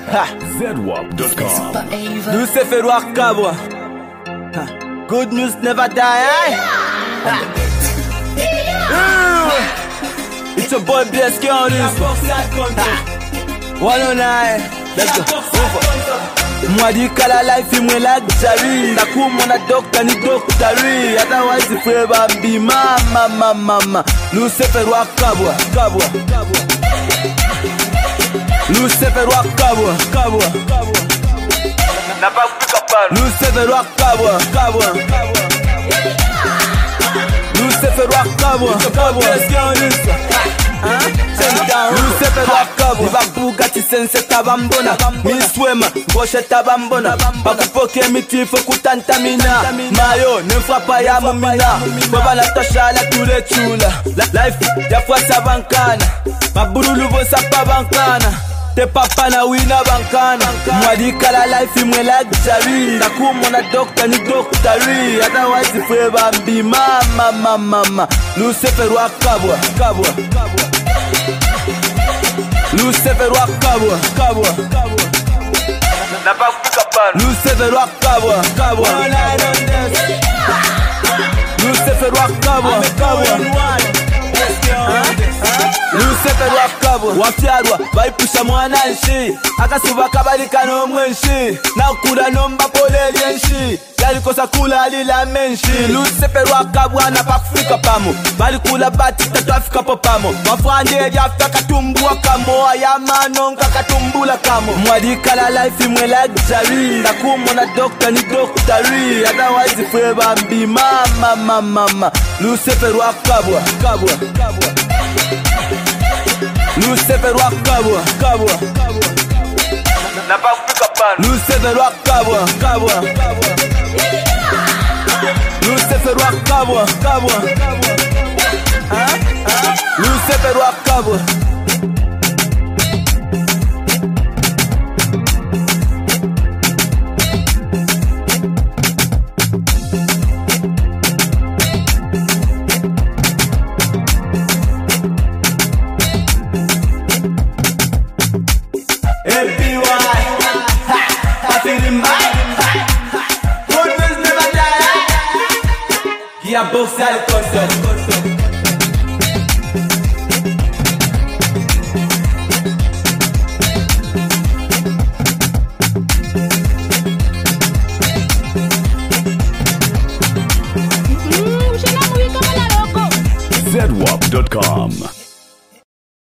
ZWAP.com. Lucifer Wakabwa. Good news never die, It's your boy BSK on this. 109. Let's go. Mwadi kala life imwe luxury. Nakumwa na doctor ni doctory. Otherwise forever be mama. Lucifer Wakabwa. Lucifer Wakabwa. Lucifer Wakabwa. Lucifer Wakabwa. Lucifer Wakabwa. Babuga chisense tabambona. Miswema ngoshe tabambona. Bakupoke mitifo kutantamina. Mayo nemfapa ya mumina. Baba la tosha la ture chula. Life ya fwasa bankana. Maburulu bosa pa bankana. Te papa na wina bankana. Mwadi kala life imwe luxury. Nakumwa na doctor ni doctory. Otherwise forever be mama. Lucifer Wakabwa. Lucifer Wakabwa. Lucifer Wakabwa. Lucifer Wakabwa. Lucifer Wakabwa. Wafyarwa baipusha mwananshi. Akasuba kabalika nomwenshi. Nakula nomba poleli enshi. Yalikosa kula alila menshi. Lucifer Wakabwa na pakufika pamo. Balikula bati tatu afika popamo. Mafrande ya afta katumbua kamo. Ayamano nka katumbula kamo. Mwadi kala life imwe luxury. Nakumwa na doctor ni doctory. Otherwise forever be mama. Lucifer Wakabwa. Lucifer Wakabwa. Lucifer Wakabwa. Lucifer Wakabwa. Lucifer Wakabwa.